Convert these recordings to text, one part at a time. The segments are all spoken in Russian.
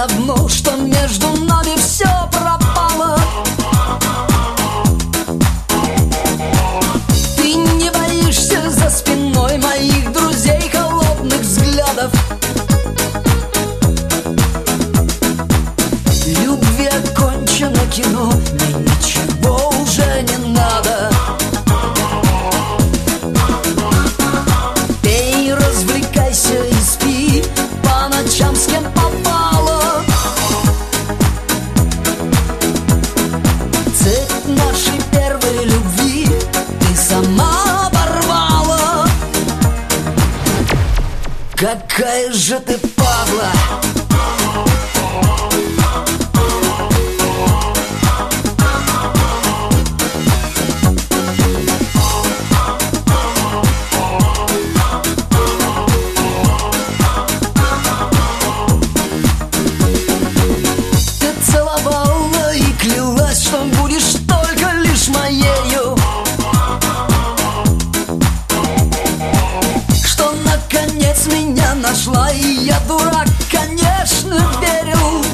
давно, что между нами все пропало. Ты не боишься за спиной моих друзей холодных взглядов. Любви окончено кино, мне ничего уже не надо. Пей, развлекайся и спи по ночам с кем попало. Цепь нашей первой любви ты сама оборвала. Какая же ты падла! Что будешь только лишь моею, что наконец меня нашла, и я, дурак, конечно, верил.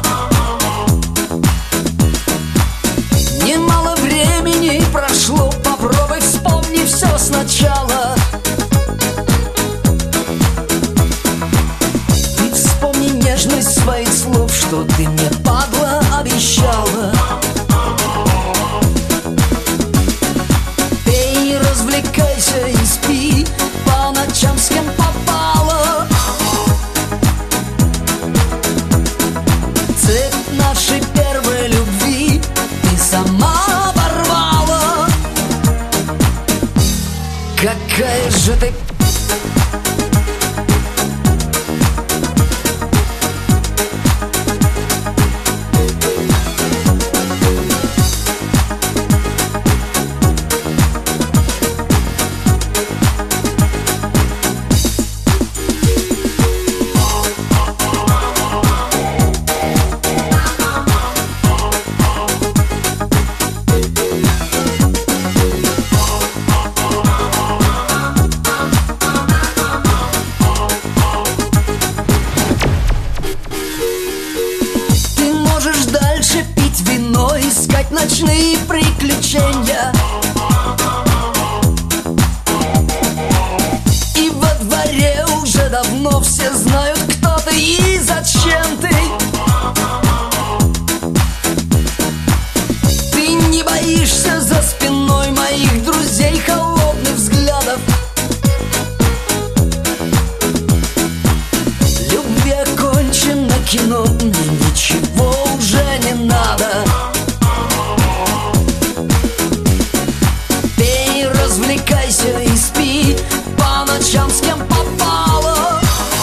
Немало времени прошло, попробуй вспомни все сначала. Ты вспомни нежность своих слов, что ты мне, падла, обещала. Развлекайся и спи по ночам с кем попало. Цепь нашей первой любви ты сама оборвала. Какая же ты... Искать ночные приключения, и во дворе уже давно все знают, кто ты и зачем ты. Ты не боишься за спиной моих друзей холодных взглядов. Любви окончено кино, мне ничего уже не надо. Развлекайся и спи по ночам с кем попало.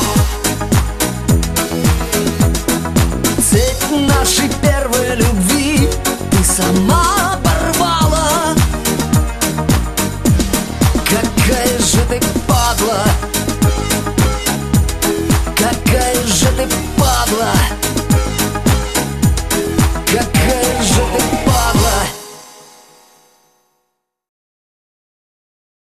Цепь нашей первой любви ты сама оборвала. Какая же ты падла! Какая же ты падла!